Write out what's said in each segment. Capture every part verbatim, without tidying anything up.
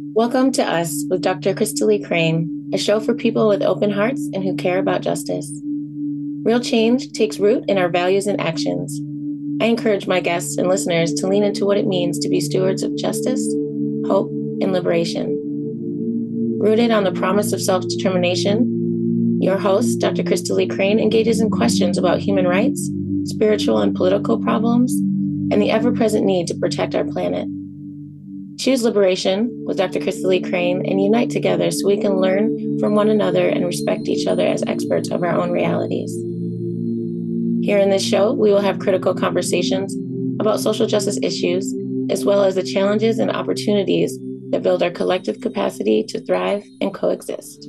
Welcome to Us with Doctor Crystalie Crane, a show for people with open hearts and who care about justice. Real change takes root in our values and actions. I encourage my guests and listeners to lean into what it means to be stewards of justice, hope, and liberation. Rooted on the promise of self-determination, your host, Doctor Crystalie Crane, engages in questions about human rights, spiritual and political problems, and the ever-present need to protect our planet. Choose liberation with Doctor Crystalie Crane and unite together so we can learn from one another and respect each other as experts of our own realities. Here in this show, we will have critical conversations about social justice issues, as well as the challenges and opportunities that build our collective capacity to thrive and coexist.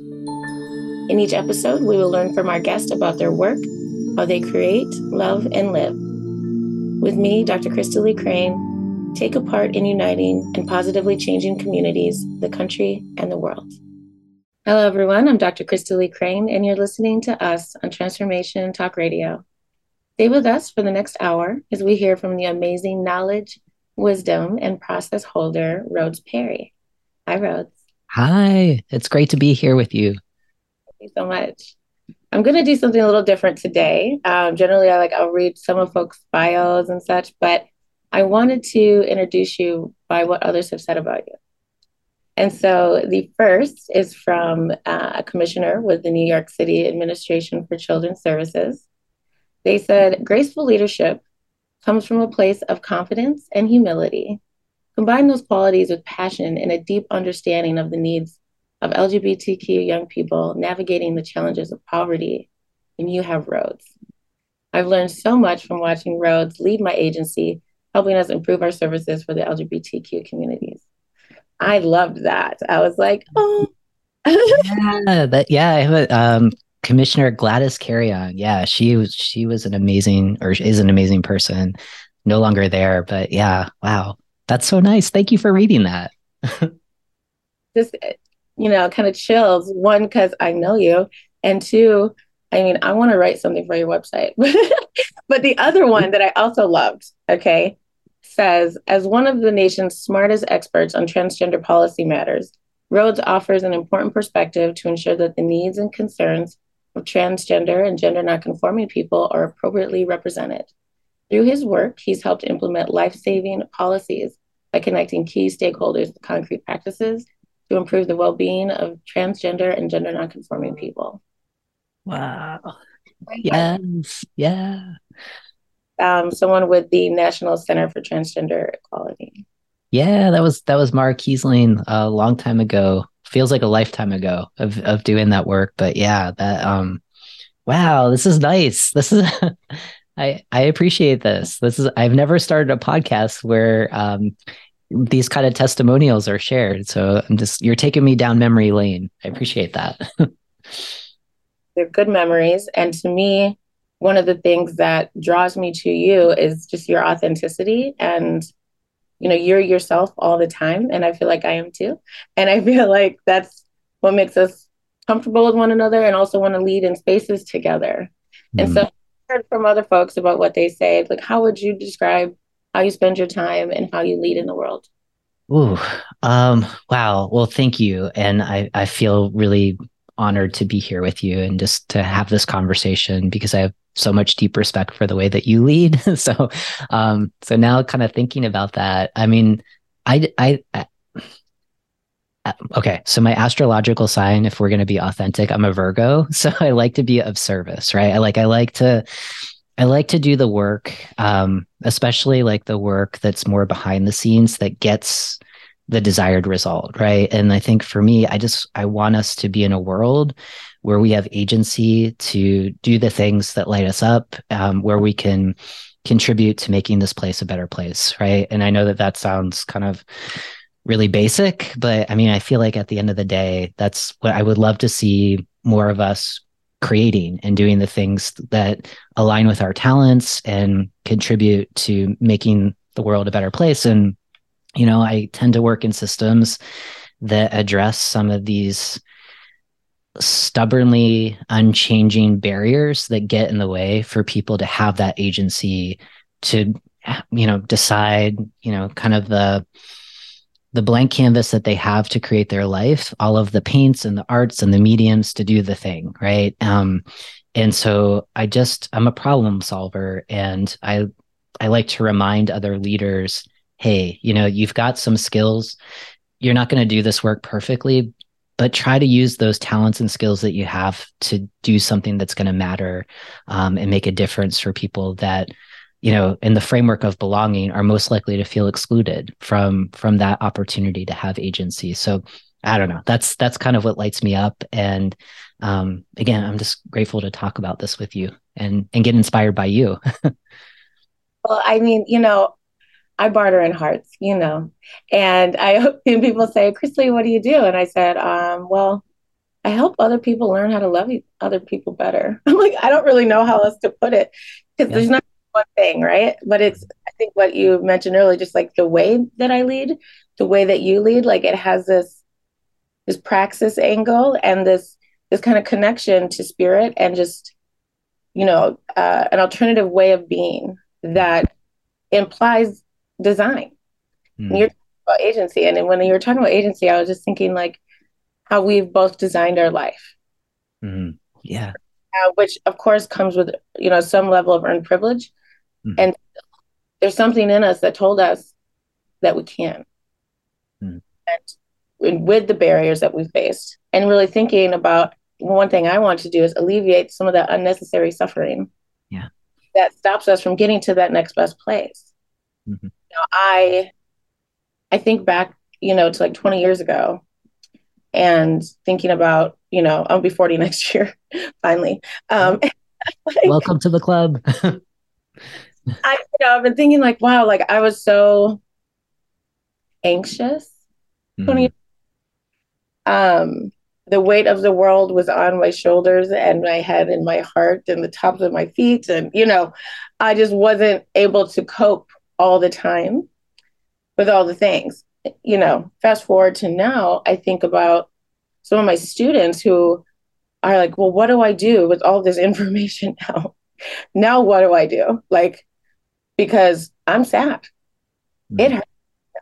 In each episode, we will learn from our guests about their work, how they create, love, and live. With me, Doctor Crystalie Crane, take a part in uniting and positively changing communities, the country, and the world. Hello, everyone. I'm Doctor Crystalie Crane, and you're listening to Us on Transformation Talk Radio. Stay with us for the next hour as we hear from the amazing knowledge, wisdom, and process holder, Rhodes Perry. Hi, Rhodes. Hi, it's great to be here with you. Thank you so much. I'm going to do something a little different today. Um, generally, I like I'll read some of folks' bios and such, but I wanted to introduce you by what others have said about you. And so the first is from uh, a commissioner with the New York City Administration for Children's Services. They said, graceful leadership comes from a place of confidence and humility. Combine those qualities with passion and a deep understanding of the needs of L G B T Q young people navigating the challenges of poverty, and you have Rhodes. I've learned so much from watching Rhodes lead my agency, helping us improve our services for the L G B T Q communities. I loved that. I was like, oh. Yeah, that yeah, I have a um Commissioner Gladys Carrion. Yeah, she was she was an amazing or is an amazing person. No longer there, but yeah, wow. That's so nice. Thank you for reading that. Just, you know, kind of chills. One, because I know you, and two, I mean, I want to write something for your website. But the other one that I also loved, okay, says, as one of the nation's smartest experts on transgender policy matters, Rhodes offers an important perspective to ensure that the needs and concerns of transgender and gender nonconforming people are appropriately represented. Through his work, he's helped implement life-saving policies by connecting key stakeholders with concrete practices to improve the well-being of transgender and gender nonconforming people. Wow. Yes. Yeah. Um, someone with the National Center for Transgender Equality. Yeah, that was that was Mara Kiesling a long time ago. Feels like a lifetime ago of of doing that work. But yeah, that um wow, this is nice. This is I I appreciate this. This is I've never started a podcast where um these kind of testimonials are shared. So I'm just you're taking me down memory lane. I appreciate that. They're good memories. And to me, one of the things that draws me to you is just your authenticity, and you know, you're yourself all the time. And I feel like I am too. And I feel like that's what makes us comfortable with one another and also want to lead in spaces together. And Mm. so I heard from other folks about what they say. Like, how would you describe how you spend your time and how you lead in the world? Ooh, um, wow. Well, thank you. And I, I feel really honored to be here with you and just to have this conversation because I have so much deep respect for the way that you lead. So, um, so now kind of thinking about that, I mean, I, I, I okay. So my astrological sign, if we're going to be authentic, I'm a Virgo. So I like to be of service, right? I like, I like to, I like to do the work, um, especially like the work that's more behind the scenes that gets the desired result, right? And I think for me, I just I want us to be in a world where we have agency to do the things that light us up, um, where we can contribute to making this place a better place, right? And I know that that sounds kind of really basic, but I mean, I feel like at the end of the day, that's what I would love to see more of us creating and doing the things that align with our talents and contribute to making the world a better place. And, you know, I tend to work in systems that address some of these stubbornly unchanging barriers that get in the way for people to have that agency to, you know, decide, you know, kind of the the blank canvas that they have to create their life, all of the paints and the arts and the mediums to do the thing, right? Um, and so I just I'm a problem solver, and I I like to remind other leaders, hey, you know, you've got some skills. You're not going to do this work perfectly, but try to use those talents and skills that you have to do something that's going to matter, um, and make a difference for people that, you know, in the framework of belonging, are most likely to feel excluded from from that opportunity to have agency. So I don't know. That's that's kind of what lights me up. And um, again, I'm just grateful to talk about this with you and and get inspired by you. Well, I mean, you know, I barter in hearts, you know, and I and people say, Chrisley, what do you do? And I said, um, well, I help other people learn how to love e- other people better. I'm like, I don't really know how else to put it, because Yeah. there's not one thing, right? But it's, I think what you mentioned earlier, just like the way that I lead, the way that you lead, like it has this this praxis angle and this this kind of connection to spirit and just, you know, uh, an alternative way of being that implies design. And Mm. you're talking about agency, and then when you were talking about agency, I was just thinking like how we've both designed our life, Mm. Yeah. uh, which of course comes with, you know, some level of earned privilege. Mm. And there's something in us that told us that we can. Mm. And with the barriers that we faced, and really thinking about one thing I want to do is alleviate some of that unnecessary suffering Yeah. that stops us from getting to that next best place. Mm-hmm. You know, I I think back, you know, to like twenty years ago, and thinking about, you know, I'll be forty next year, finally. Um, like, Welcome to the club. I, you know, I've been thinking like, wow, like I was so anxious. Mm. Um, the weight of the world was on my shoulders and my head and my heart and the tops of my feet. And, you know, I just wasn't able to cope all the time with all the things. You know, fast forward to now, I think about some of my students who are like, well, what do I do with all this information now? Now, what do I do? Like, because I'm sad. Mm. It hurts.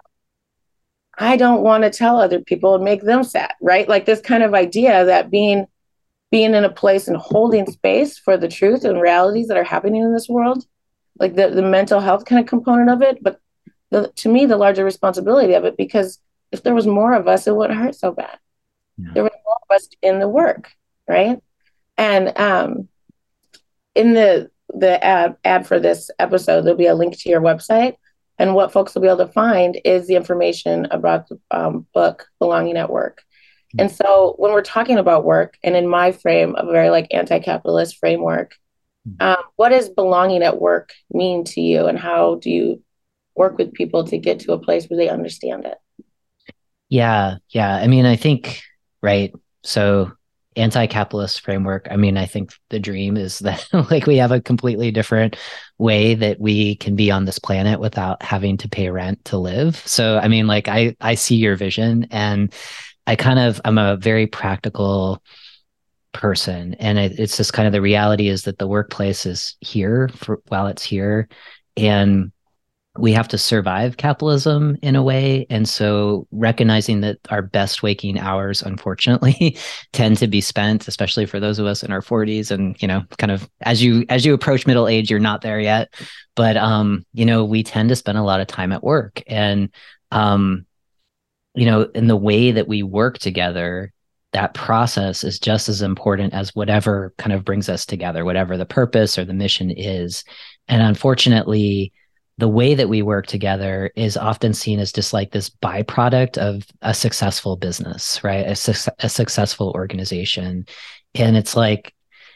I don't want to tell other people and make them sad, right? Like this kind of idea that being being in a place and holding space for the truth and realities that are happening in this world, like the, the mental health kind of component of it, but the, to me, the larger responsibility of it, because if there was more of us, it wouldn't hurt so bad. Yeah. There was more of us in the work, right? And um, in the the ad, ad for this episode, there'll be a link to your website. And what folks will be able to find is the information about the um, book, Belonging at Work. Mm-hmm. And so when we're talking about work, and in my frame of a very like anti-capitalist framework, mm-hmm. um, what does belonging at work mean to you? And how do you work with people to get to a place where they understand it? Yeah. Yeah. I mean, I think, right. So anti-capitalist framework, I mean, I think the dream is that like we have a completely different way that we can be on this planet without having to pay rent to live. So I mean, like I I see your vision, and I kind of I'm a very practical person, and it, it's just kind of the reality is that the workplace is here for while it's here, and we have to survive capitalism in a way. And so recognizing that our best waking hours, unfortunately, tend to be spent, especially for those of us in our forties. And, you know, kind of as you as you approach middle age, you're not there yet. But, um, you know, we tend to spend a lot of time at work. And, um, you know, in the way that we work together, that process is just as important as whatever kind of brings us together, whatever the purpose or the mission is. And unfortunately, the way that we work together is often seen as just like this byproduct of a successful business, right? A, su- a successful organization. And it's like,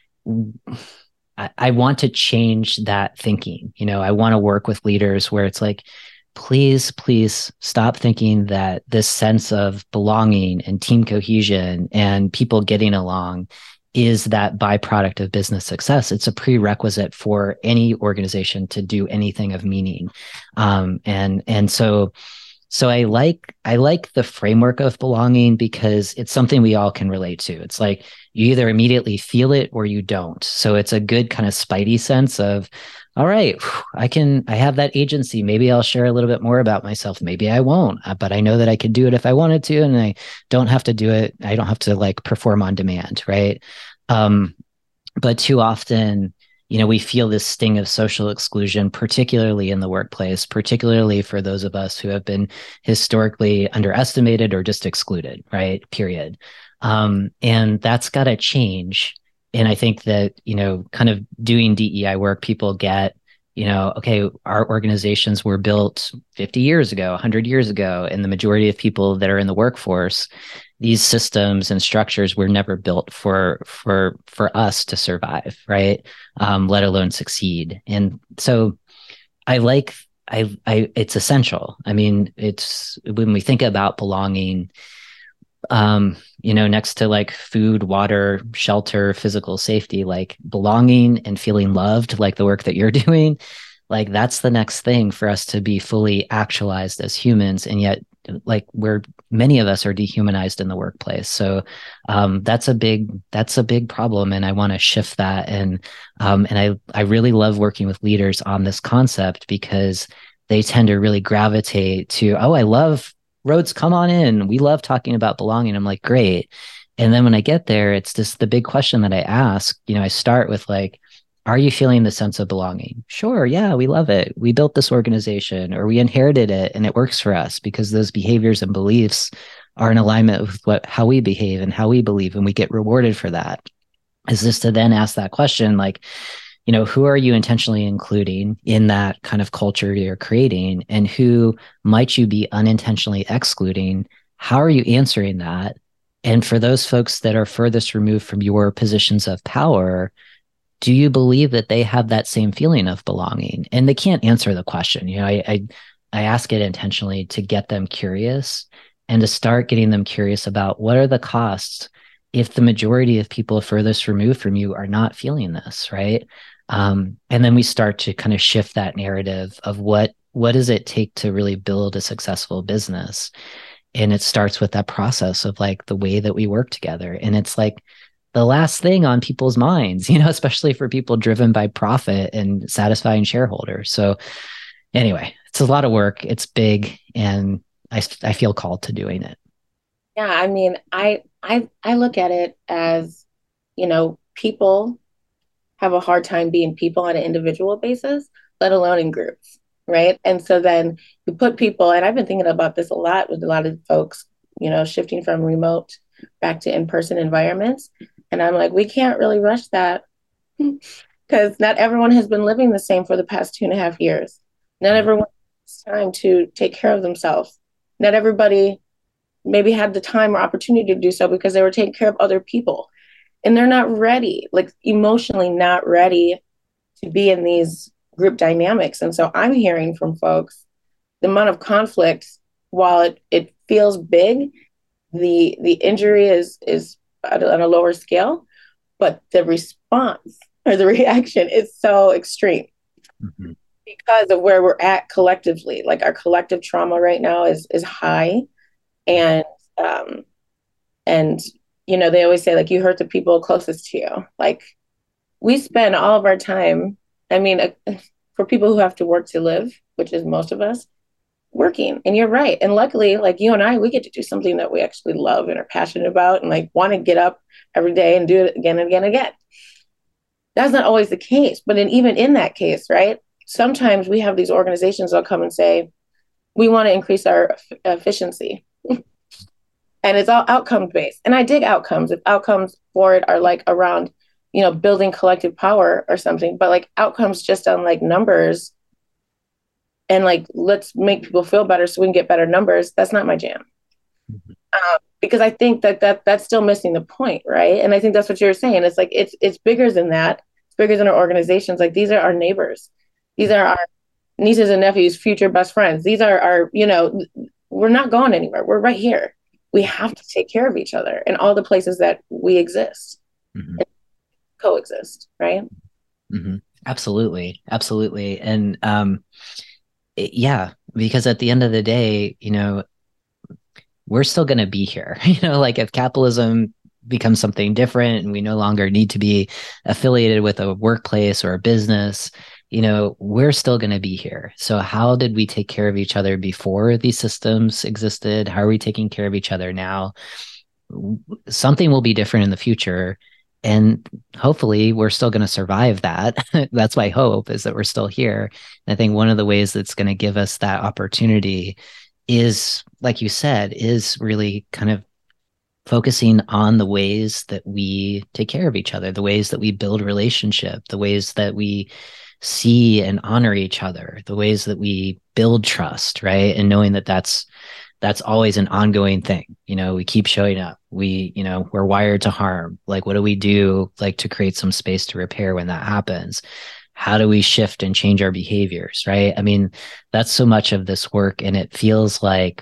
I, I want to change that thinking. You know, I want to work with leaders where it's like, please, please stop thinking that this sense of belonging and team cohesion and people getting along is that byproduct of business success. It's a prerequisite for any organization to do anything of meaning. Um, and, and so, so I like, I like the framework of belonging because it's something we all can relate to. It's like you either immediately feel it or you don't. So it's a good kind of spidey sense of, all right, I can, I have that agency. Maybe I'll share a little bit more about myself. Maybe I won't, uh, but I know that I could do it if I wanted to, and I don't have to do it. I don't have to like perform on demand, right? Um, but too often, you know, we feel this sting of social exclusion, particularly in the workplace, particularly for those of us who have been historically underestimated or just excluded, right? Period. Um, and that's got to change. And I think that, you know, kind of doing D E I work, people get, you know, okay, our organizations were built fifty years ago, one hundred years ago, and the majority of people that are in the workforce, these systems and structures were never built for for for us to survive, right? Um, let alone succeed. And so I like I I it's essential. I mean, it's when we think about belonging, um, you know, next to like food, water, shelter, physical safety, like belonging and feeling loved, like the work that you're doing, like that's the next thing for us to be fully actualized as humans. And yet, like we're many of us are dehumanized in the workplace. So um, that's a big that's a big problem, and I want to shift that. And um, and I I really love working with leaders on this concept because they tend to really gravitate to, oh, I love Rhodes, come on in. We love talking about belonging. I'm like, great. And then when I get there, it's just the big question that I ask. You know, I start with like, are you feeling the sense of belonging? Sure. Yeah, we love it. We built this organization or we inherited it and it works for us because those behaviors and beliefs are in alignment with what how we behave and how we believe, and we get rewarded for that. Is this to then ask that question, like, you know, who are you intentionally including in that kind of culture you're creating, and who might you be unintentionally excluding? How are you answering that? And for those folks that are furthest removed from your positions of power, do you believe that they have that same feeling of belonging? And they can't answer the question. You know, I, I, I ask it intentionally to get them curious and to start getting them curious about what are the costs if the majority of people furthest removed from you are not feeling this, right? Um, and then we start to kind of shift that narrative of what what does it take to really build a successful business? And it starts with that process of like the way that we work together. And it's like the last thing on people's minds, you know, especially for people driven by profit and satisfying shareholders. So anyway, it's a lot of work. It's big, and I, I feel called to doing it. Yeah, I mean, I I I look at it as, you know, people have a hard time being people on an individual basis, let alone in groups, right? And so then you put people, and I've been thinking about this a lot with a lot of folks, you know, shifting from remote back to in-person environments. And I'm like, we can't really rush that because not everyone has been living the same for the past two and a half years. Not everyone has time to take care of themselves. Not everybody maybe had the time or opportunity to do so because they were taking care of other people. And they're not ready, like emotionally not ready to be in these group dynamics. And so I'm hearing from folks the amount of conflict, while it, it feels big, the the injury is is on a lower scale, but the response or the reaction is so extreme mm-hmm. because of where we're at collectively. Like our collective trauma right now is is high, and um, and you know, they always say, like, you hurt the people closest to you. Like, we spend all of our time, I mean, uh, for people who have to work to live, which is most of us, working. And you're right. And luckily, like you and I, we get to do something that we actually love and are passionate about and like want to get up every day and do it again and again and again. That's not always the case. But in, even in that case, right, sometimes we have these organizations that'll come and say, we want to increase our efficiency. And it's all outcomes based. And I dig outcomes. If outcomes for it are like around, you know, building collective power or something, but like outcomes just on like numbers and like, let's make people feel better so we can get better numbers. That's not my jam. Mm-hmm. Um, because I think that, that that's still missing the point, right? And I think that's what you're saying. It's like, it's it's bigger than that. It's bigger than our organizations. Like, these are our neighbors. These are our nieces and nephews, future best friends. These are our, you know, we're not going anywhere. We're right here. We have to take care of each other in all the places that we exist mm-hmm. and coexist, right? Mm-hmm. Absolutely. Absolutely. And um, it, yeah, because at the end of the day, you know, we're still going to be here. You know, like if capitalism becomes something different and we no longer need to be affiliated with a workplace or a business, you know, we're still going to be here. So how did we take care of each other before these systems existed? How are we taking care of each other now? Something will be different in the future. And hopefully we're still going to survive that. That's my hope, is that we're still here. And I think one of the ways that's going to give us that opportunity is, like you said, is really kind of focusing on the ways that we take care of each other, the ways that we build relationship, the ways that we see and honor each other, the ways that we build trust, right? And knowing that that's that's always an ongoing thing. You know, we keep showing up. We, you know, we're wired to harm. Like, what do we do, like, to create some space to repair when that happens? How do we shift and change our behaviors, right? I mean, that's so much of this work, and it feels like,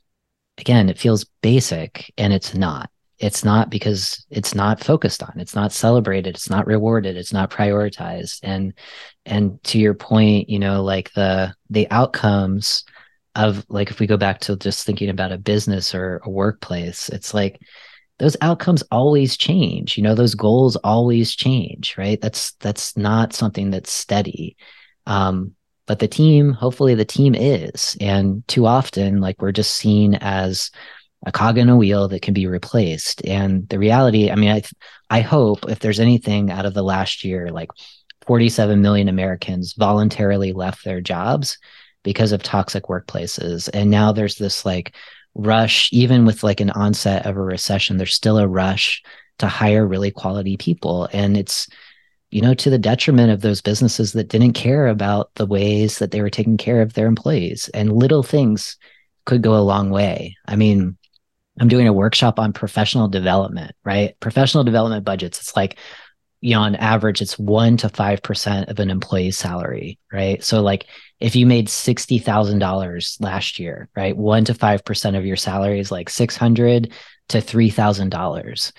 again, it feels basic, and it's not. It's not, because it's not focused on, it's not celebrated, it's not rewarded, it's not prioritized. And and to your point, you know, like the the outcomes of, like, if we go back to just thinking about a business or a workplace, it's like those outcomes always change. You know, those goals always change, right? That's that's not something that's steady. Um, but the team, hopefully the team is. And too often, like, we're just seen as a cog in a wheel that can be replaced. And the reality, I mean, I I hope, if there's anything out of the last year, like forty-seven million Americans voluntarily left their jobs because of toxic workplaces. And now there's this like rush, even with like an onset of a recession, there's still a rush to hire really quality people. And it's, you know, to the detriment of those businesses that didn't care about the ways that they were taking care of their employees. And little things could go a long way. I mean, I'm doing a workshop on professional development, right? Professional development budgets. It's like, you know, on average, it's one to five percent of an employee's salary, right? So like, if you made sixty thousand dollars last year, right, one to five percent of your salary is like six hundred to three thousand dollars.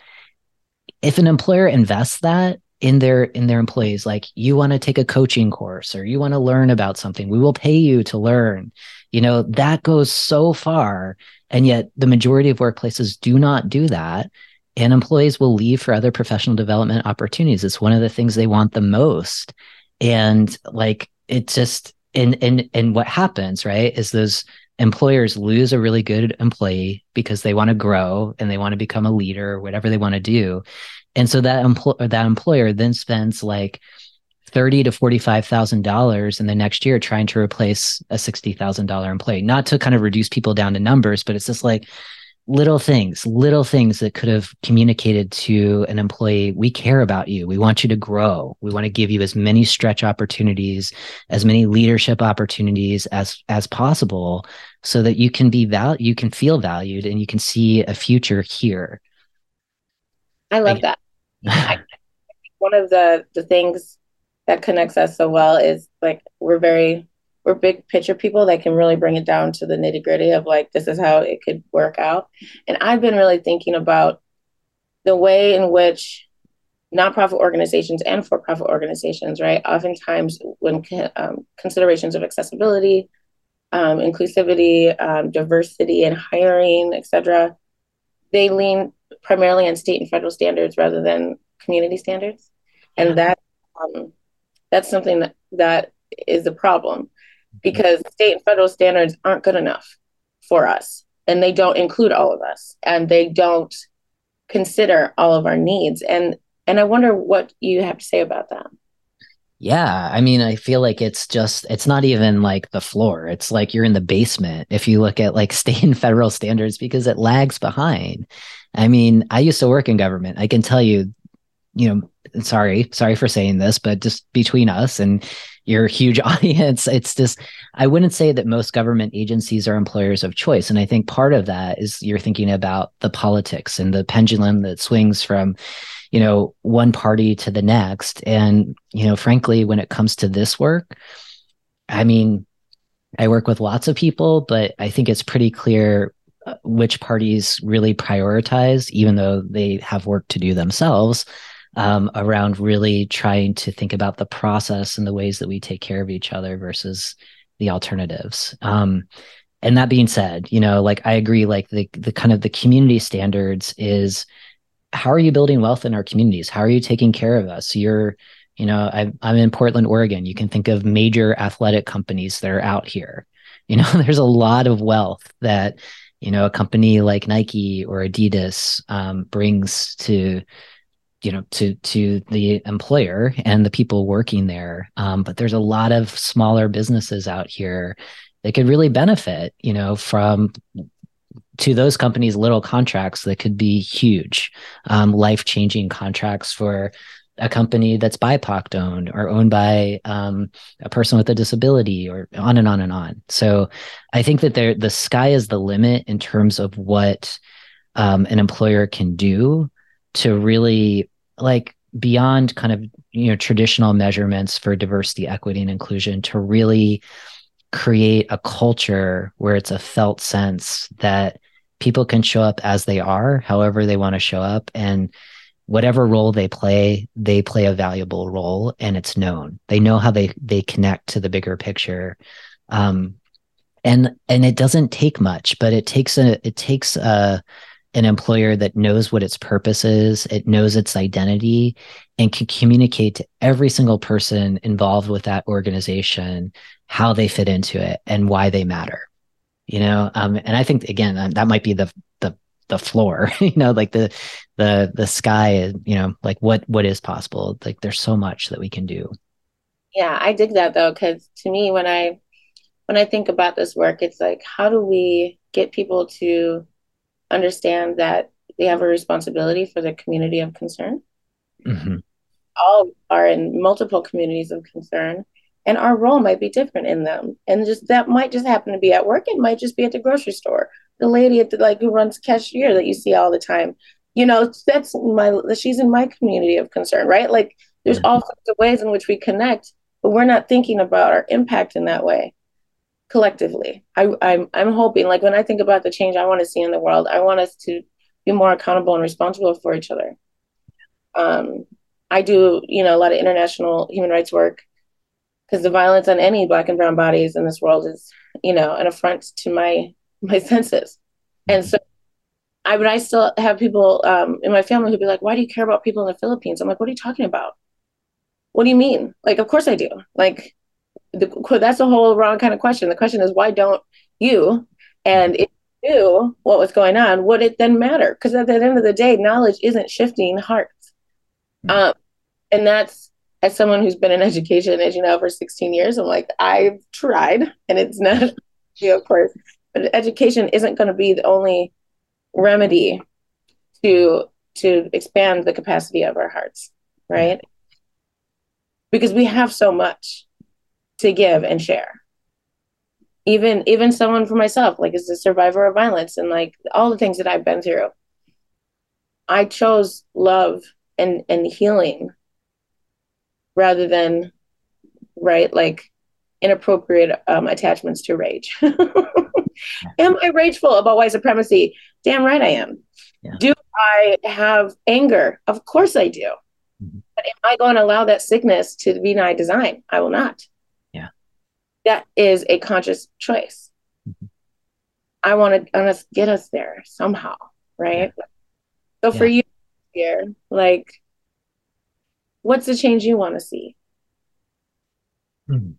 If an employer invests that in their in their employees, like, you want to take a coaching course or you want to learn about something, we will pay you to learn. You know, that goes so far. And yet the majority of workplaces do not do that. And employees will leave for other professional development opportunities. It's one of the things they want the most. And like, it just, and, and, and what happens, right, is those employers lose a really good employee because they want to grow and they want to become a leader or whatever they want to do. And so that, empl- that employer then spends like thirty to forty-five thousand dollars in the next year trying to replace a sixty thousand dollars employee. Not to kind of reduce people down to numbers, but it's just like little things, little things that could have communicated to an employee, we care about you. We want you to grow. We want to give you as many stretch opportunities, as many leadership opportunities as as possible, so that you can be val- you can feel valued and you can see a future here. I love I, that. I, one of the the things that connects us so well is like we're very we're big picture people that can really bring it down to the nitty gritty of like, this is how it could work out. And I've been really thinking about the way in which nonprofit organizations and for-profit organizations, right, oftentimes when um, considerations of accessibility, um, inclusivity, um, diversity and hiring, et cetera, they lean primarily on state and federal standards rather than community standards. Yeah. And that um, that's something that, that is a problem, because state and federal standards aren't good enough for us, and they don't include all of us, and they don't consider all of our needs. And and I wonder what you have to say about that. Yeah, I mean, I feel like it's just, it's not even like the floor. It's like you're in the basement if you look at like state and federal standards, because it lags behind. I mean, I used to work in government. I can tell you, you know, sorry, sorry for saying this, but just between us and your huge audience, it's just, I wouldn't say that most government agencies are employers of choice. And I think part of that is you're thinking about the politics and the pendulum that swings from, you know, one party to the next. And, you know, frankly, when it comes to this work, I mean, I work with lots of people, but I think it's pretty clear which parties really prioritize, even though they have work to do themselves, um, around really trying to think about the process and the ways that we take care of each other versus the alternatives. Um, and that being said, you know, like I agree, like the the kind of the community standards is, how are you building wealth in our communities? How are you taking care of us? You're You know, I, I'm in Portland, Oregon. You can think of major athletic companies that are out here. You know, there's a lot of wealth that, you know, a company like Nike or Adidas um, brings to, you know, to to the employer and the people working there. Um, but there's a lot of smaller businesses out here that could really benefit, you know, from to those companies little contracts that could be huge, um, life-changing contracts for a company that's B I P O C owned or owned by um, a person with a disability, or on and on and on. So I think that there the sky is the limit in terms of what um, an employer can do to really, like, beyond kind of, you know, traditional measurements for diversity, equity, and inclusion, to really create a culture where it's a felt sense that people can show up as they are, however they want to show up, and whatever role they play, they play a valuable role, and it's known. They know how they they connect to the bigger picture. Um, and and it doesn't take much, but it takes a it takes a an employer that knows what its purpose is, it knows its identity, and can communicate to every single person involved with that organization how they fit into it and why they matter. You know, um, and I think, again, that might be the the the floor. You know, like the the the sky. You know, like what what is possible. Like there's so much that we can do. Yeah, I dig that though, because to me, when I when I think about this work, it's like, how do we get people to understand that they have a responsibility for the community of concern? Mm-hmm. All are in multiple communities of concern, and our role might be different in them. And just that might just happen to be at work. It might just be at the grocery store. The lady at the, like, who runs cashier that you see all the time. You know, that's my she's in my community of concern, right? Like there's all sorts of ways in which we connect, but we're not thinking about our impact in that way collectively. I, I'm I'm hoping, like, when I think about the change I want to see in the world, I want us to be more accountable and responsible for each other. Um, I do, you know, a lot of international human rights work, because the violence on any Black and brown bodies in this world is, you know, an affront to my my senses. And so I but I still have people um, in my family who'd be like, "Why do you care about people in the Philippines?" I'm like, "What are you talking about? What do you mean?" Like, of course I do. Like, the, that's a whole wrong kind of question. The question is, why don't you? And if you knew what was going on, would it then matter? Because at the end of the day, knowledge isn't shifting hearts. Um, and that's, as someone who's been in education, as you know, for sixteen years, I'm like, I've tried, and it's not, you know, of course, but education isn't going to be the only remedy to to expand the capacity of our hearts, right? Because we have so much to give and share. Even even someone for myself, like, as a survivor of violence and like all the things that I've been through, I chose love and and healing rather than, right, like, inappropriate um, attachments to rage. Am I rageful about white supremacy? Damn right I am. Yeah. Do I have anger? Of course I do. Mm-hmm. But am I going to allow that sickness to be my design? I will not. Yeah. That is a conscious choice. Mm-hmm. I want to get us there somehow, right? Yeah. So for yeah. you here, like, what's the change you want to see? Mm-hmm.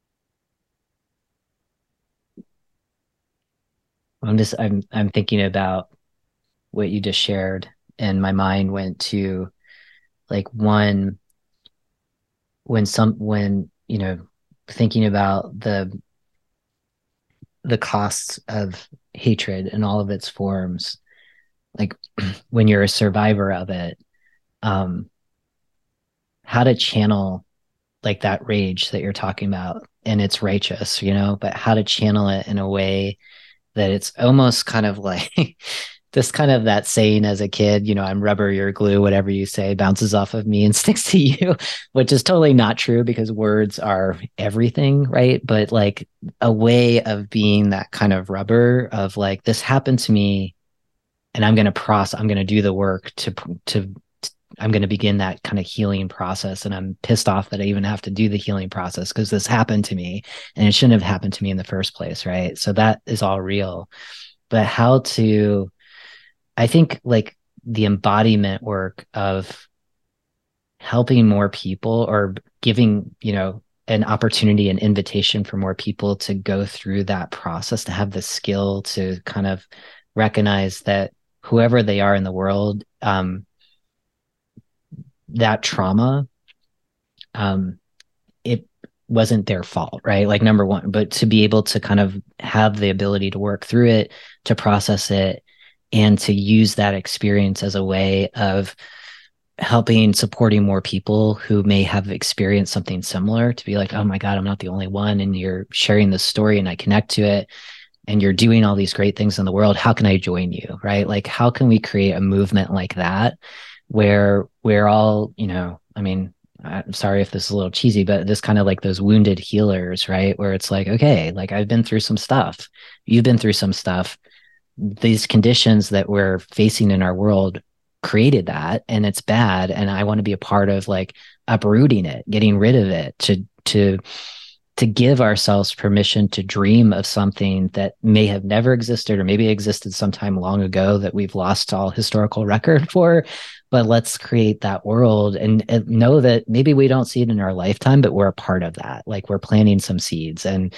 I'm just I'm I'm thinking about what you just shared, and my mind went to, like, one when some when you know thinking about the the costs of hatred in all of its forms, like when you're a survivor of it, um how to channel, like, that rage that you're talking about, and it's righteous, you know, but how to channel it in a way that it's almost kind of like this kind of that saying as a kid, you know, I'm rubber, you're glue, whatever you say bounces off of me and sticks to you, which is totally not true because words are everything, right? But like a way of being that kind of rubber of like, this happened to me and I'm going to process, I'm going to do the work to, to, I'm going to begin that kind of healing process. And I'm pissed off that I even have to do the healing process because this happened to me and it shouldn't have happened to me in the first place. Right. So that is all real. But how to, I think, like, the embodiment work of helping more people or giving, you know, an opportunity, an invitation for more people to go through that process, to have the skill to kind of recognize that whoever they are in the world, um, that trauma, um, it wasn't their fault, right? Like number one, but to be able to kind of have the ability to work through it, to process it, and to use that experience as a way of helping, supporting more people who may have experienced something similar, to be like, oh my God, I'm not the only one. And you're sharing this story and I connect to it and you're doing all these great things in the world. How can I join you? Right? Like, how can we create a movement like that where we're all, you know, I mean, I'm sorry if this is a little cheesy, but this kind of like those wounded healers, right? Where it's like, okay, like I've been through some stuff. You've been through some stuff. These conditions that we're facing in our world created that, and it's bad, and I want to be a part of like uprooting it, getting rid of it, to to to give ourselves permission to dream of something that may have never existed or maybe existed sometime long ago that we've lost all historical record for. But let's create that world and, and know that maybe we don't see it in our lifetime, but we're a part of that. Like we're planting some seeds. And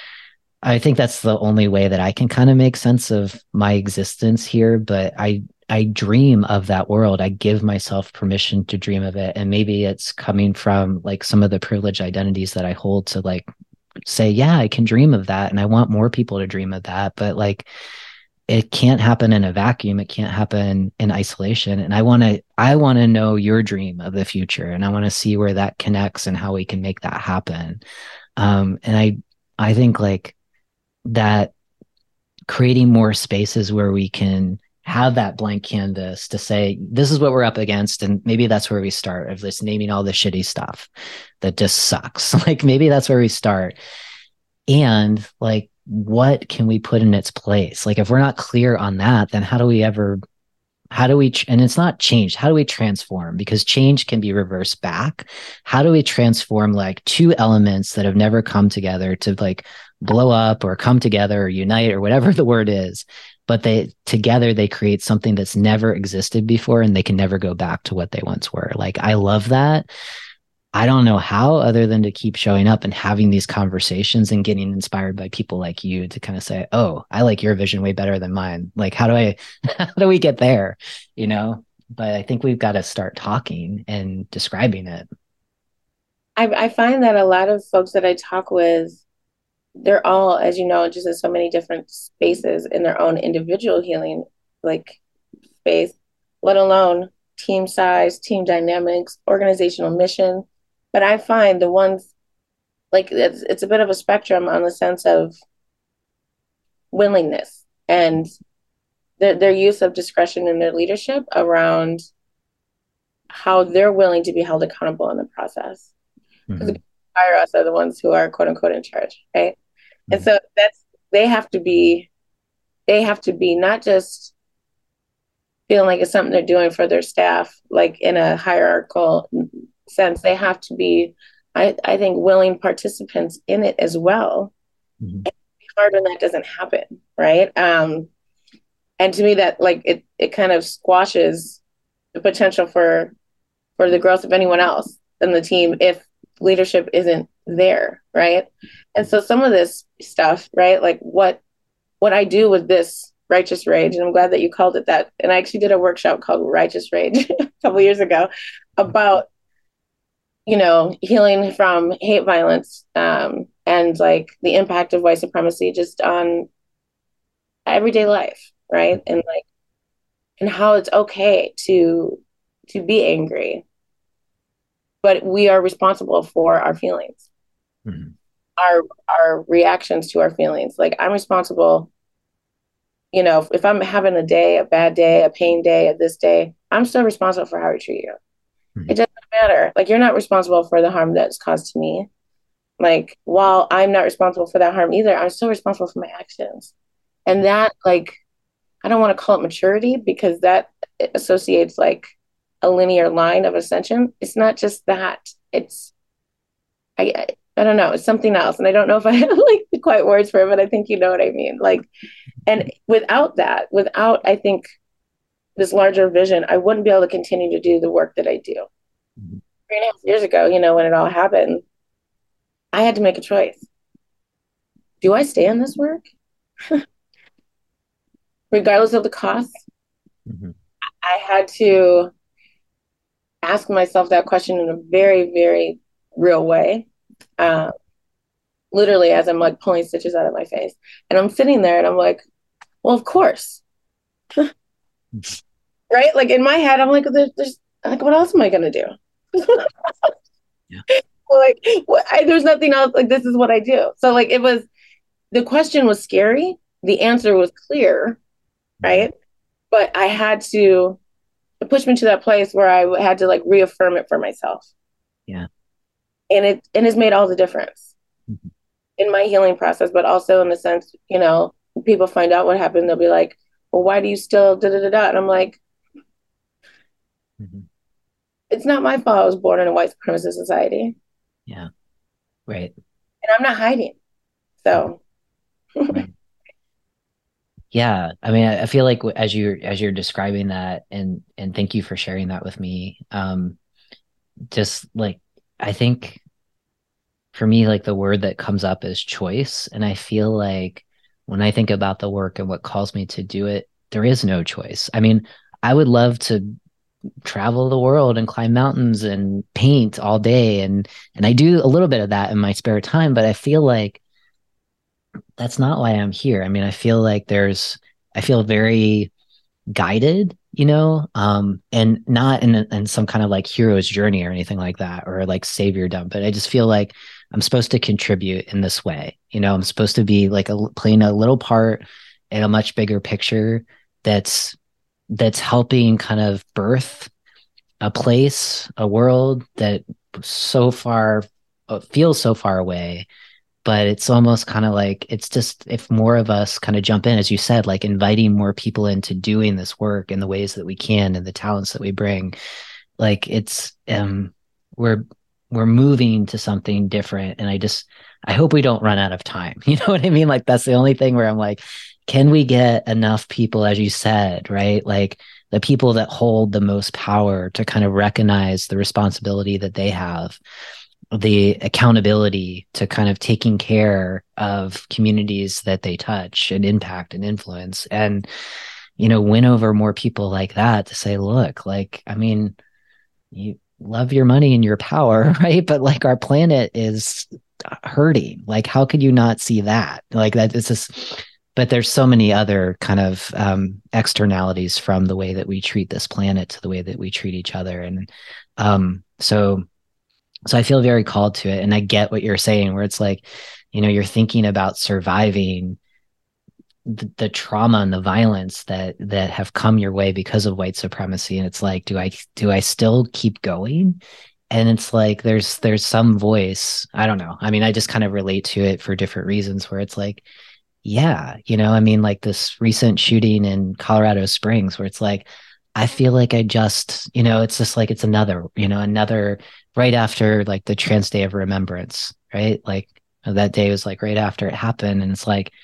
I think that's the only way that I can kind of make sense of my existence here. But I I dream of that world. I give myself permission to dream of it. And maybe it's coming from like some of the privileged identities that I hold to like say, yeah, I can dream of that. And I want more people to dream of that. But like, it can't happen in a vacuum. It can't happen in isolation. And I want to, I want to know your dream of the future. And I want to see where that connects and how we can make that happen. Um, and I, I think like that creating more spaces where we can have that blank canvas to say, this is what we're up against. And maybe that's where we start, of just naming all the shitty stuff that just sucks. Like maybe that's where we start. And like, what can we put in its place? Like, if we're not clear on that, then how do we ever, how do we, and it's not change, how do we transform? Because change can be reversed back. How do we transform like two elements that have never come together to like blow up or come together or unite or whatever the word is, but they together they create something that's never existed before and they can never go back to what they once were. Like, I love that. I don't know how, other than to keep showing up and having these conversations and getting inspired by people like you to kind of say, oh, I like your vision way better than mine. Like, how do I, how do we get there? You know, but I think we've got to start talking and describing it. I, I find that a lot of folks that I talk with, they're all, as you know, just in so many different spaces in their own individual healing, like space, let alone team size, team dynamics, organizational mission. But I find the ones, like it's, it's a bit of a spectrum on the sense of willingness and their, their use of discretion in their leadership around how they're willing to be held accountable in the process. Because mm-hmm. the people who hire us are the ones who are quote unquote in charge, right? Mm-hmm. And so that's, they have to be, they have to be not just feeling like it's something they're doing for their staff, like in a hierarchical sense. They have to be, I, I think, willing participants in it as well. Mm-hmm. It's hard when that doesn't happen, right? Um, and to me, that like it, it kind of squashes the potential for for the growth of anyone else in the team if leadership isn't there, right? And so some of this stuff, right, like what what I do with this Righteous Rage, and I'm glad that you called it that. And I actually did a workshop called Righteous Rage a couple years ago about, you know, healing from hate violence um, and like the impact of white supremacy just on everyday life, right? And like, and how it's okay to to be angry, but we are responsible for our feelings, mm-hmm. our our reactions to our feelings. Like I'm responsible. You know, if I'm having a day, a bad day, a pain day, this day, I'm still responsible for how I treat you. Mm-hmm. It doesn't matter. Like, you're not responsible for the harm that's caused to me. Like, while I'm not responsible for that harm either, I'm still responsible for my actions. And that, like, I don't want to call it maturity because that associates like a linear line of ascension. It's not just that. It's, I, I, I don't know. It's something else. And I don't know if I have like the quiet words for it, but I think you know what I mean. Like, and without that, without, I think, this larger vision, I wouldn't be able to continue to do the work that I do. three and a half years ago, you know, when it all happened, I had to make a choice. Do I stay in this work, regardless of the cost? Mm-hmm. I had to ask myself that question in a very, very real way. Uh, literally, as I'm like pulling stitches out of my face. And I'm sitting there and I'm like, well, of course. Right? Like in my head, I'm like, there's, there's like, what else am I going to do? Yeah. Like, what, I, there's nothing else. Like, this is what I do. So, like, it was the question was scary. The answer was clear, Mm-hmm. right? But I had to it pushed me to that place where I had to like reaffirm it for myself. Yeah. And it and it's made all the difference Mm-hmm. in my healing process, but also in the sense, you know, people find out what happened, they'll be like, well, why do you still da da da da? And I'm like, Mm-hmm. it's not my fault I was born in a white supremacist society. Yeah. Right. And I'm not hiding. So Right. Yeah, I mean, I, I feel like as you as you're describing that, and and thank you for sharing that with me. Um, just like I think for me, like the word that comes up is choice, and I feel like when I think about the work and what calls me to do it, there is no choice. I mean, I would love to travel the world and climb mountains and paint all day, and and I do a little bit of that in my spare time, but I feel like that's not why I'm here. I mean, I feel like there's I feel very guided, you know, um, and not in, in some kind of like hero's journey or anything like that, or like savior dump. But I just feel like I'm supposed to contribute in this way. You know, I'm supposed to be like a, playing a little part in a much bigger picture that's that's helping kind of birth a place, a world that so far uh, feels so far away, but it's almost kind of like it's just if more of us kind of jump in, as you said, like inviting more people into doing this work in the ways that we can and the talents that we bring, like it's um we're we're moving to something different. And I just I hope we don't run out of time. You know what I mean? Like that's the only thing where I'm like, can we get enough people, as you said, right? Like the people that hold the most power to kind of recognize the responsibility that they have, the accountability to kind of taking care of communities that they touch and impact and influence, and you know, win over more people like that to say, look, like, I mean, you love your money and your power, right? But like our planet is hurting. Like, how could you not see that? Like that it's just, but there's so many other kind of um, externalities from the way that we treat this planet to the way that we treat each other. And um, so so I feel very called to it. And I get what you're saying, where it's like, you know, you're thinking about surviving the, the trauma and the violence that that have come your way because of white supremacy. And it's like, do I do I still keep going? And it's like there's there's some voice. I don't know. I mean, I just kind of relate to it for different reasons where it's like, yeah, you know, I mean, like this recent shooting in Colorado Springs, where it's like, I feel like I just, you know, it's just like it's another, you know, another right after like the Trans Day of Remembrance, right? Like that day was like right after it happened. And it's like,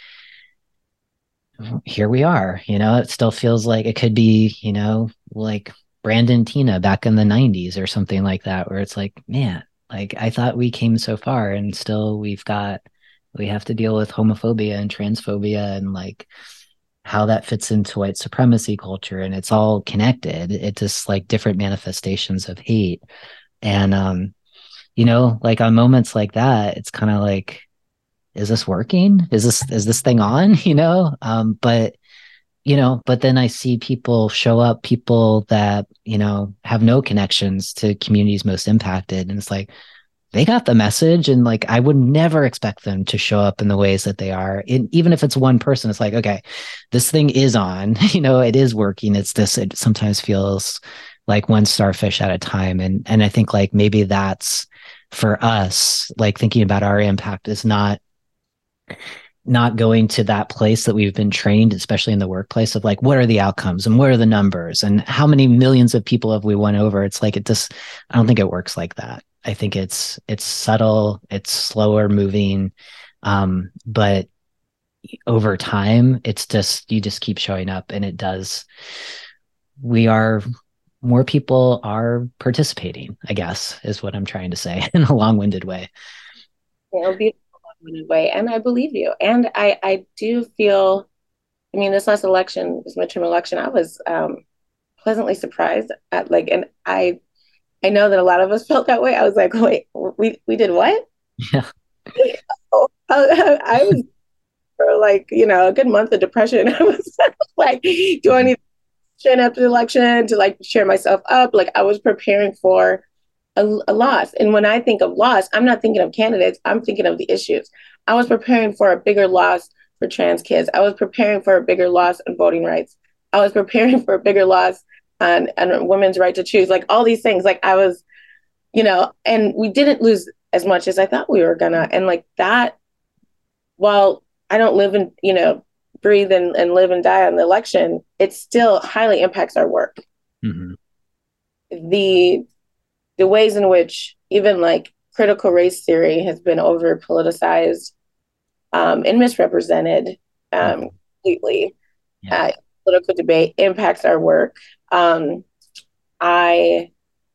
here we are, you know, it still feels like it could be, you know, like Brandon Tina back in the nineties or something like that, where it's like, man, like I thought we came so far and still we've got, we have to deal with homophobia and transphobia and like how that fits into white supremacy culture. And it's all connected. It's just like different manifestations of hate. And, um, you know, like on moments like that, it's kind of like, is this working? Is this, is this thing on, you know? Um, but, you know, but then I see people show up, people that, you know, have no connections to communities most impacted. And it's like, they got the message. And like, I would never expect them to show up in the ways that they are. And even if it's one person, it's like, okay, this thing is on, you know, it is working. It's this, it sometimes feels like one starfish at a time. And, and I think like maybe that's for us, like thinking about our impact is not not going to that place that we've been trained, especially in the workplace, of like, what are the outcomes and what are the numbers and how many millions of people have we won over? It's like, it just, I don't think it works like that. I think it's, it's subtle, it's slower moving. Um, but over time, it's just, you just keep showing up and it does, we are, more people are participating, I guess, is what I'm trying to say in a long-winded way. You know, beautiful long-winded way. And I believe you. And I, I do feel, I mean, this last election, this midterm election, I was um, pleasantly surprised at like, and I, I know that a lot of us felt that way. I was like, wait, we, we did what? Yeah. I, I was for like, you know, a good month of depression. I was like, do I need to chin after the election to like cheer myself up? Like I was preparing for a, a loss. And when I think of loss, I'm not thinking of candidates. I'm thinking of the issues. I was preparing for a bigger loss for trans kids. I was preparing for a bigger loss on voting rights. I was preparing for a bigger loss on, on women's right to choose, like all these things. Like I was, you know, and we didn't lose as much as I thought we were gonna. And like that, while I don't live and, you know, breathe and, and live and die on the election, it still highly impacts our work. Mm-hmm. The the ways in which even like critical race theory has been over politicized um, and misrepresented um, mm-hmm. completely. Yeah. Uh, political debate impacts our work. Um, I,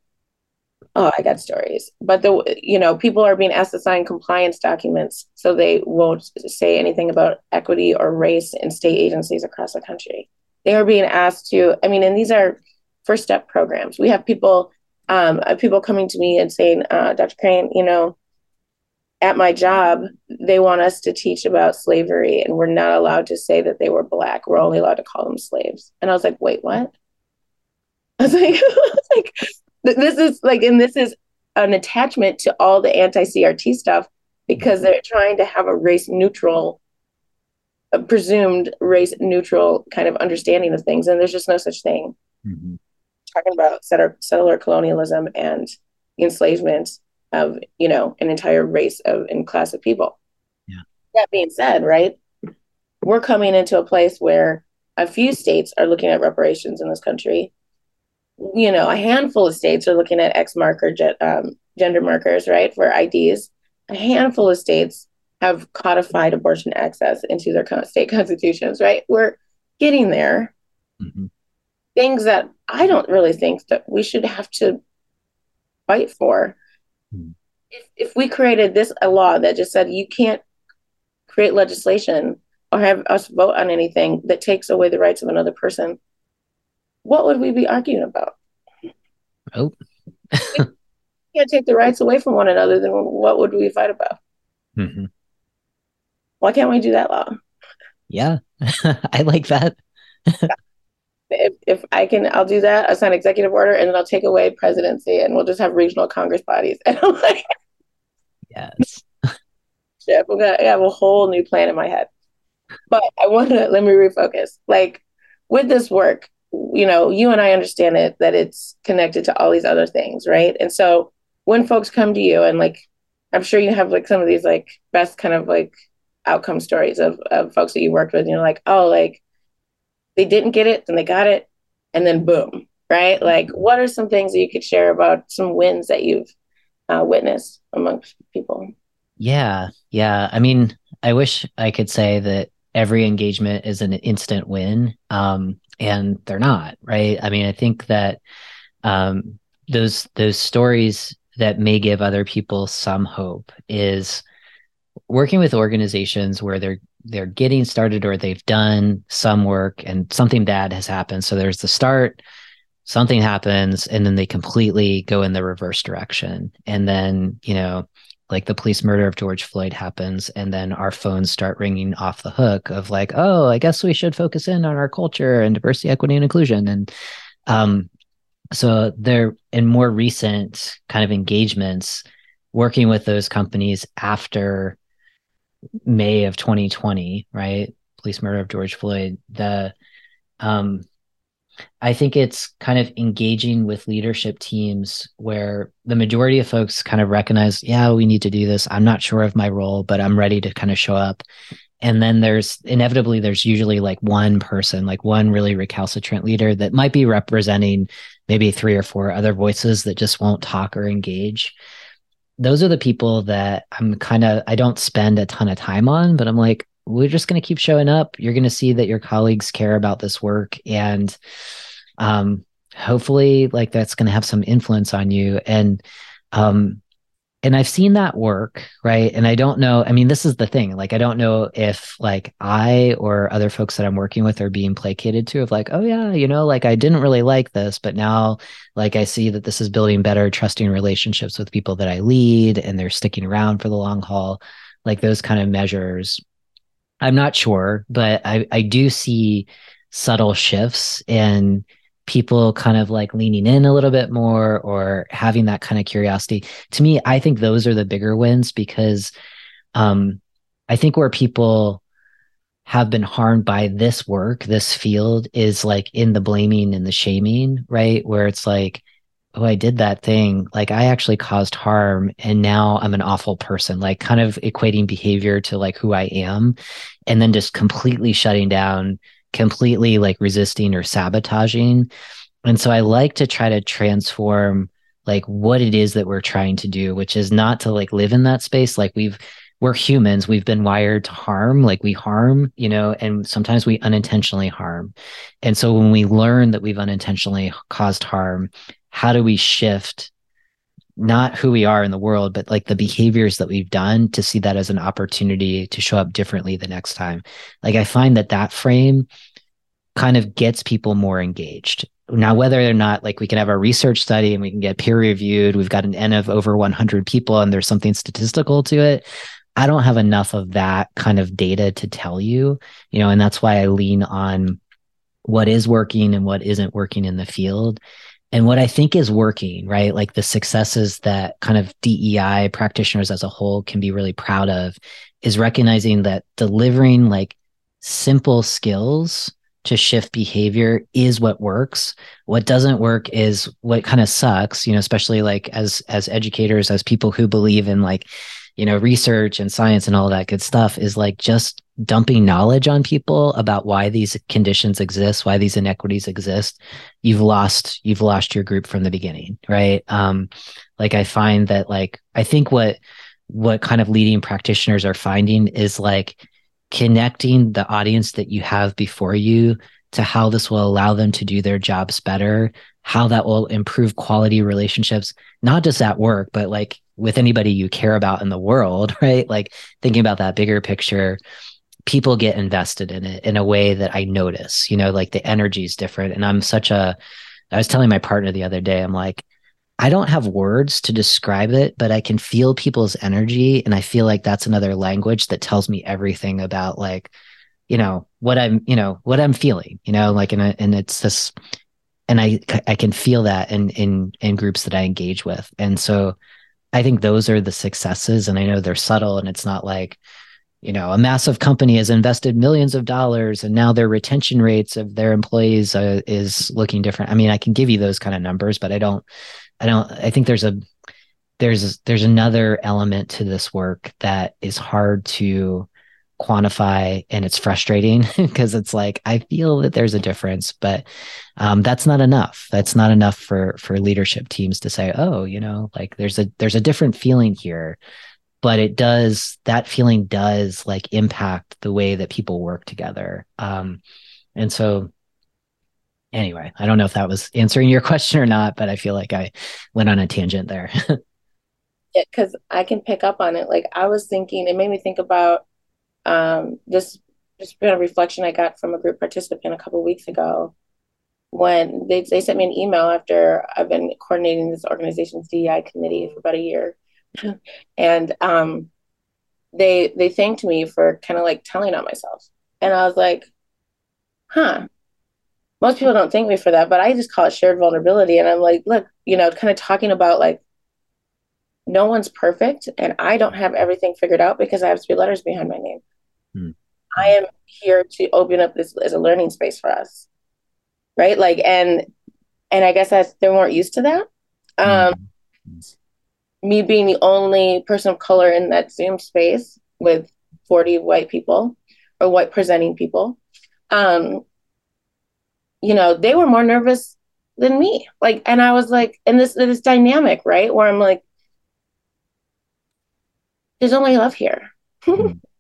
oh, I got stories, but the, you know, people are being asked to sign compliance documents so they won't say anything about equity or race in state agencies across the country. They are being asked to, I mean, and these are first step programs. We have people, um, people coming to me and saying, uh, Doctor Crane, you know, at my job, they want us to teach about slavery and we're not allowed to say that they were Black. We're only allowed to call them slaves. And I was like, wait, what? I was like, I was like this is like, and this is an attachment to all the anti-C R T stuff because they're trying to have a race neutral, a presumed race neutral kind of understanding of things. And there's just no such thing. Mm-hmm. Talking about settler, settler colonialism and enslavement of, you know, an entire race of and class of people. Yeah. That being said, right, we're coming into a place where a few states are looking at reparations in this country. You know, a handful of states are looking at X marker um, gender markers, right, for I Ds. A handful of states have codified abortion access into their state constitutions, right? We're getting there. Mm-hmm. Things that I don't really think that we should have to fight for. Mm-hmm. If, if we created this a law that just said you can't create legislation or have us vote on anything that takes away the rights of another person, what would we be arguing about? Oh, we can't take the rights away from one another, then what would we fight about? Mm-hmm. Why can't we do that law? Yeah, I like that. if, if I can, I'll do that. I'll sign executive order and then I'll take away presidency and we'll just have regional Congress bodies. And I'm like, yes. Shit, I'm gonna I have a whole new plan in my head. But I want to, let me refocus. Like with this work, you know, you and I understand it, that it's connected to all these other things, right? And so when folks come to you and like, I'm sure you have like some of these like best kind of like outcome stories of, of folks that you worked with, and you're like, oh, like they didn't get it, then they got it, and then boom, right? Like what are some things that you could share about some wins that you've uh, witnessed amongst people? Yeah, yeah. I mean, I wish I could say that every engagement is an instant win. Um, and they're not, right? I mean, I think that um, those those stories that may give other people some hope is working with organizations where they're they're getting started or they've done some work and something bad has happened. So there's the start, something happens, and then they completely go in the reverse direction. And then, you know, like the police murder of George Floyd happens, and then our phones start ringing off the hook of like, oh, I guess we should focus in on our culture and diversity, equity, and inclusion. And um, so they're in more recent kind of engagements, working with those companies after May of twenty twenty, right? Police murder of George Floyd. The um, I think it's kind of engaging with leadership teams where the majority of folks kind of recognize, yeah, we need to do this. I'm not sure of my role, but I'm ready to kind of show up. And then there's inevitably, there's usually like one person, like one really recalcitrant leader that might be representing maybe three or four other voices that just won't talk or engage. Those are the people that I'm kind of, I don't spend a ton of time on, but I'm like, we're just going to keep showing up. You're going to see that your colleagues care about this work. And um, hopefully like that's going to have some influence on you. And um and I've seen that work, right? And I don't know, I mean, this is the thing. Like, I don't know if like I or other folks that I'm working with are being placated to of like, oh yeah, you know, like I didn't really like this, but now like I see that this is building better, trusting relationships with people that I lead and they're sticking around for the long haul, like those kind of measures. I'm not sure, but I, I do see subtle shifts in people kind of like leaning in a little bit more or having that kind of curiosity. To me, I think those are the bigger wins because um, I think where people have been harmed by this work, this field is like in the blaming and the shaming, right? Where it's like, oh, I did that thing. Like I actually caused harm and now I'm an awful person, like kind of equating behavior to like who I am and then just completely shutting down, completely like resisting or sabotaging. And so I like to try to transform like what it is that we're trying to do, which is not to like live in that space. Like we've, we're humans, we've been wired to harm, like we harm, you know, and sometimes we unintentionally harm. And so when we learn that we've unintentionally caused harm, how do we shift not who we are in the world, but like the behaviors that we've done to see that as an opportunity to show up differently the next time? Like I find that that frame kind of gets people more engaged. Now, whether or not like we can have a research study and we can get peer reviewed, we've got an N of over one hundred people and there's something statistical to it. I don't have enough of that kind of data to tell you, you know, and that's why I lean on what is working and what isn't working in the field. And what I think is working, right? Like the successes that kind of D E I practitioners as a whole can be really proud of is recognizing that delivering like simple skills to shift behavior is what works. What doesn't work is what kind of sucks, you know, especially like as as educators, as people who believe in like, you know, research and science and all that good stuff is like just dumping knowledge on people about why these conditions exist, why these inequities exist. You've lost, you've lost your group from the beginning, right? Um, like I find that like, I think what, what kind of leading practitioners are finding is like connecting the audience that you have before you to how this will allow them to do their jobs better, how that will improve quality relationships, not just at work, but like with anybody you care about in the world, right? Like thinking about that bigger picture, people get invested in it in a way that I notice, you know, like the energy is different. And I'm such a, I was telling my partner the other day, I'm like, I don't have words to describe it, but I can feel people's energy. And I feel like that's another language that tells me everything about like, you know, what I'm, you know, what I'm feeling, you know, like, and, and it's this, and I, I can feel that in, in, in groups that I engage with. And so I think those are the successes. And I know they're subtle and it's not like, you know, a massive company has invested millions of dollars and now their retention rates of their employees uh, is looking different. I mean, I can give you those kind of numbers, but I don't, I don't, I think there's a, there's, there's another element to this work that is hard to quantify and it's frustrating because it's like, I feel that there's a difference, but um, that's not enough. That's not enough for, for leadership teams to say, oh, you know, like there's a, there's a different feeling here. But it does, that feeling does like impact the way that people work together. Um, and so anyway, I don't know if that was answering your question or not, but I feel like I went on a tangent there. Yeah, because I can pick up on it. Like I was thinking, it made me think about um, this just been a reflection I got from a group participant a couple of weeks ago when they, they sent me an email after I've been coordinating this organization's D E I committee for about a year. and um, they they thanked me for kind of like telling on myself. And I was like, huh, most people don't thank me for that, but I just call it shared vulnerability. And I'm like, look, you know, kind of talking about like, no one's perfect and I don't have everything figured out because I have three letters behind my name. Mm-hmm. I am here to open up this as a learning space for us. Right. Like, and, and I guess that's, they weren't used to that. Um, mm-hmm. Me being the only person of color in that Zoom space with forty white people or white presenting people, um, you know, they were more nervous than me. Like, and I was like, and this, this dynamic, right? Where I'm like, there's only love here.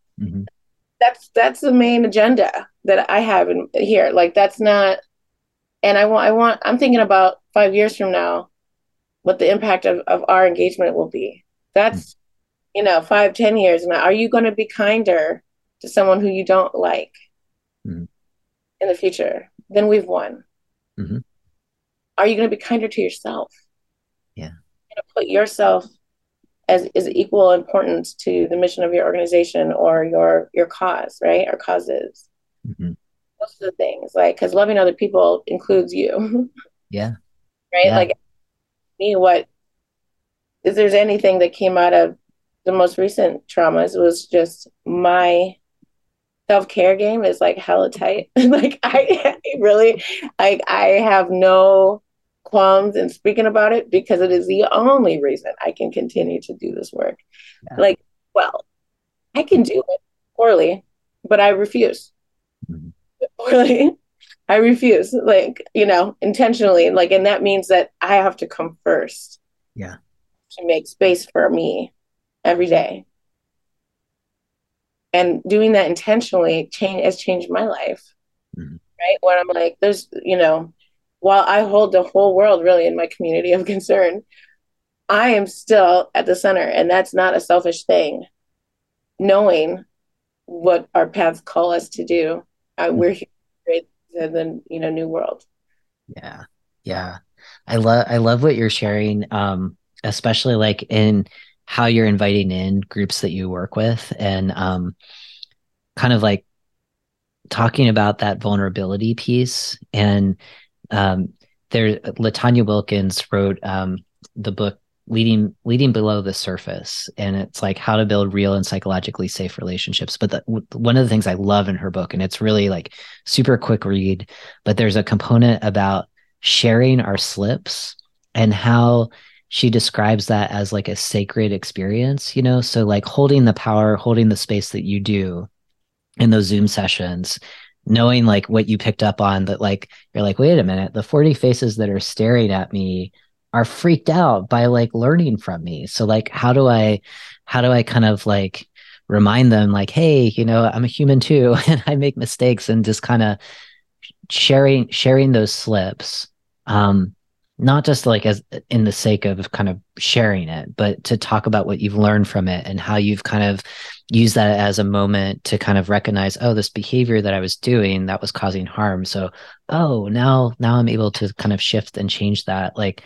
that's, that's the main agenda that I have in here. Like, that's not, And I want, I want, I'm thinking about five years from now, what the impact of, of our engagement will be. That's, you know, five, ten years now. Are you going to be kinder to someone who you don't like Mm-hmm. in the future? Then we've won. Mm-hmm. Are you going to be kinder to yourself? Yeah. To put yourself as is equal importance to the mission of your organization or your your cause, right? Or causes. Mm-hmm. Those are the things, like, because loving other people includes you, Yeah. right? Yeah. Like, me, what if there's anything that came out of the most recent traumas was just my self-care game is like hella tight. Like I, I really like I have no qualms in speaking about it because it is the only reason I can continue to do this work. Yeah. Like, well, I can do it poorly, but I refuse. Mm-hmm. Poorly. I refuse, like, you know, intentionally. Like, and that means that I have to come first Yeah. to make space for me every day. And doing that intentionally change has changed my life, Mm-hmm. right? When I'm like, there's, you know, while I hold the whole world really in my community of concern, I am still at the center. And that's not a selfish thing. Knowing what our paths call us to do, uh, we're here to create the, you know, new world. Yeah. Yeah. I love I love what you're sharing, um, especially like in how you're inviting in groups that you work with and um kind of like talking about that vulnerability piece. And um there Latanya Wilkins wrote um the book leading leading below the surface, and it's like how to build real and psychologically safe relationships. But the, one of the things I love in her book, and it's really like super quick read, but there's a component about sharing our slips and how she describes that as like a sacred experience, you know? So like holding the power, holding the space that you do in those Zoom sessions, knowing like what you picked up on, that like you're like, wait a minute, the forty faces that are staring at me are freaked out by like learning from me. So like how do I how do I kind of like remind them like, hey, you know, I'm a human too and I make mistakes, and just kind of sharing sharing those slips, um not just like as in the sake of kind of sharing it, but to talk about what you've learned from it and how you've kind of used that as a moment to kind of recognize, oh, this behavior that I was doing that was causing harm, so oh, now now I'm able to kind of shift and change that. Like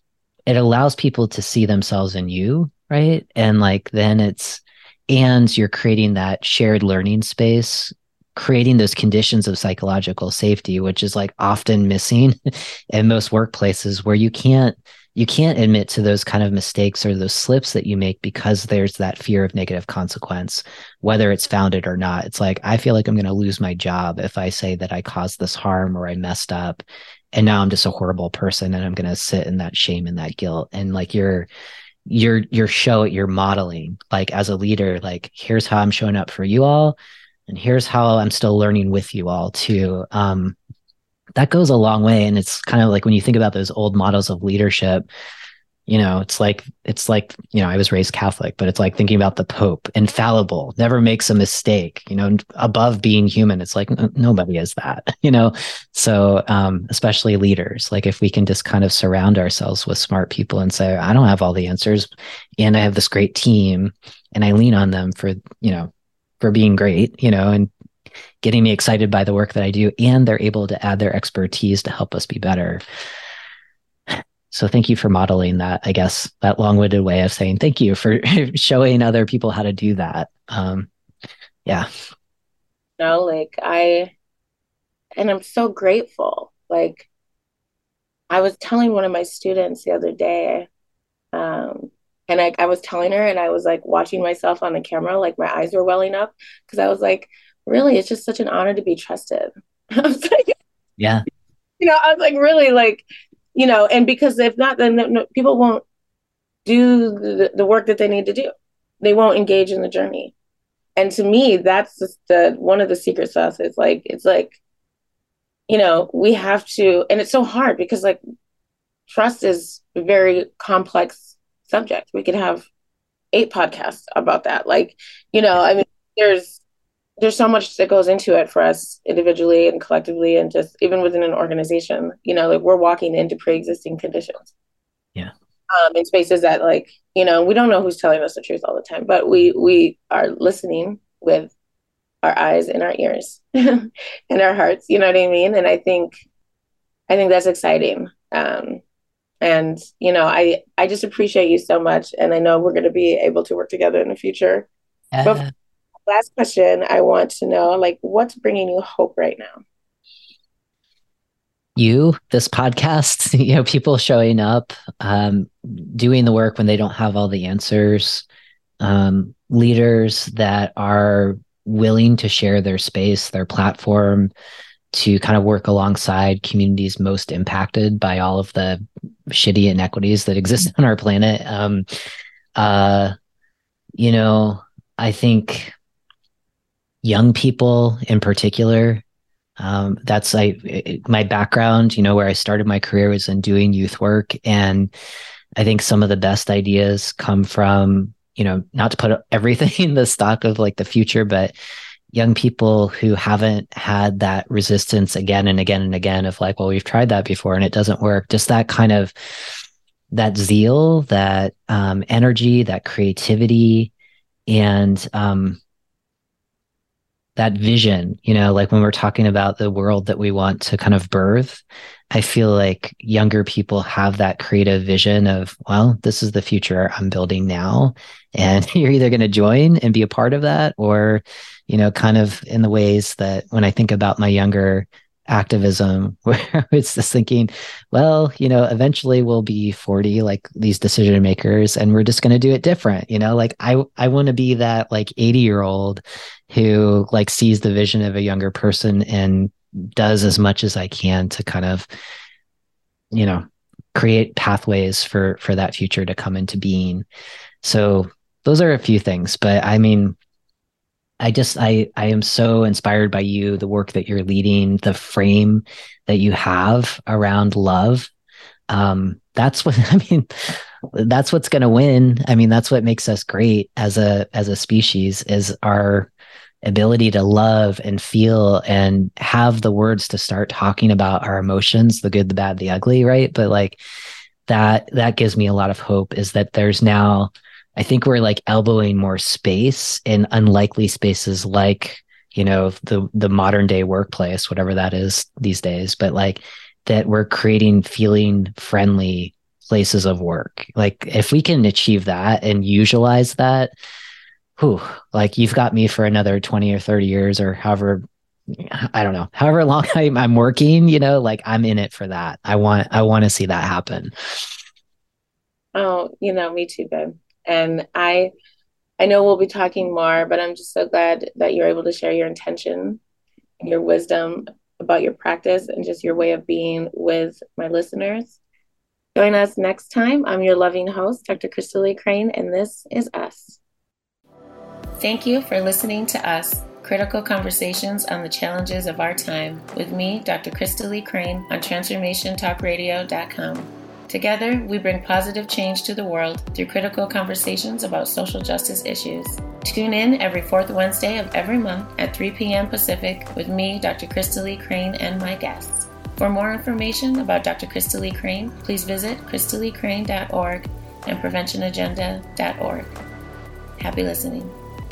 it allows people to see themselves in you, right? And like then it's and you're creating that shared learning space, creating those conditions of psychological safety, which is like often missing in most workplaces, where you can't you can't admit to those kind of mistakes or those slips that you make because there's that fear of negative consequence, whether it's founded or not. It's like, I feel like I'm going to lose my job if I say that I caused this harm or I messed up, and now I'm just a horrible person and I'm going to sit in that shame and that guilt. And like you're you're you're show you're modeling like as a leader, like here's how I'm showing up for you all, and here's how I'm still learning with you all too. Um, that goes a long way. And it's kind of like when you think about those old models of leadership, you know, it's like it's like you know, I was raised Catholic, but it's like thinking about the Pope, infallible, never makes a mistake, you know, above being human. It's like n- nobody is that, you know. So um especially leaders, like if we can just kind of surround ourselves with smart people and say, I don't have all the answers and I have this great team and I lean on them for, you know, for being great, you know, and getting me excited by the work that I do, and they're able to add their expertise to help us be better. So thank you for modeling that, I guess, that long-winded way of saying thank you for showing other people how to do that. Um, yeah. No, like I, and I'm so grateful. Like I was telling one of my students the other day, um, and I, I was telling her, and I was like watching myself on the camera, like my eyes were welling up because I was like, really, it's just such an honor to be trusted. I was like, Yeah. you know, I was like, really, like, you know, and because if not, then no, no, people won't do the, the work that they need to do. They won't engage in the journey. And to me, that's just the one of the secret sauce. It's like, it's like, you know, we have to, and it's so hard because like trust is a very complex subject. We could have eight podcasts about that. Like, you know, Yeah. I mean, there's there's so much that goes into it for us individually and collectively, and just even within an organization, you know, like we're walking into pre-existing conditions. Yeah. Um, in spaces that, like, you know, we don't know who's telling us the truth all the time, but we we are listening with our eyes and our ears and our hearts, you know what I mean? And I think I think that's exciting. Um, and you know, I I just appreciate you so much, and I know we're going to be able to work together in the future. Uh, But last question, I want to know, like, what's bringing you hope right now? you, this podcast, you know, people showing up, um, doing the work when they don't have all the answers, um, leaders that are willing to share their space, their platform, to kind of work alongside communities most impacted by all of the shitty inequities that exist on our planet. Um, uh, you know, I think young people in particular, um, that's like my background, you know, where I started my career was in doing youth work. And I think some of the best ideas come from, you know, not to put everything in the stock of like the future, but young people who haven't had that resistance again and again and again of like, well, we've tried that before and it doesn't work. Just that kind of that zeal, that um, energy, that creativity, and um, that vision, you know, like when we're talking about the world that we want to kind of birth, I feel like younger people have that creative vision of, well, this is the future I'm building now. And you're either going to join and be a part of that, or, you know, kind of in the ways that when I think about my younger activism, where it's just thinking, well, you know, eventually we'll be forty, like these decision makers, and we're just going to do it different. You know, like I, I want to be that like eighty year old who like sees the vision of a younger person and does as much as I can to kind of, you know, create pathways for, for that future to come into being. So those are a few things, but I mean, I just, I, I am so inspired by you, the work that you're leading, the frame that you have around love. Um, that's what, I mean, that's what's going to win. I mean, that's what makes us great as a, as a species, is our ability to love and feel and have the words to start talking about our emotions, the good, the bad, the ugly. Right. But like that, that gives me a lot of hope, is that there's now, I think we're like elbowing more space in unlikely spaces, like, you know, the, the modern day workplace, whatever that is these days, but like that we're creating feeling friendly places of work. Like if we can achieve that and usualize that, whew, like you've got me for another twenty or thirty years or however, I don't know, however long I'm, I'm working, you know, like I'm in it for that. I want, I want to see that happen. Oh, you know, me too, babe. And I, I know we'll be talking more, but I'm just so glad that you're able to share your intention and your wisdom about your practice and just your way of being with my listeners. Join us next time. I'm your loving host, Doctor Crystal Lee Crane, and this is Us. Thank you for listening to Us, critical conversations on the challenges of our time, with me, Doctor Crystal Lee Crane, on transformation talk radio dot com. Together, we bring positive change to the world through critical conversations about social justice issues. Tune in every fourth Wednesday of every month at three p.m. Pacific with me, Doctor Crystal Lee Crane, and my guests. For more information about Doctor Crystal Lee Crane, please visit crystal lee crane dot org and prevention agenda dot org. Happy listening.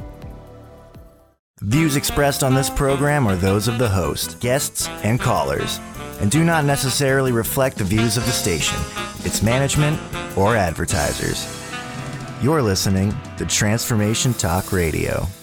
Views expressed on this program are those of the host, guests, and callers, and do not necessarily reflect the views of the station, its management, or advertisers. You're listening to Transformation Talk Radio.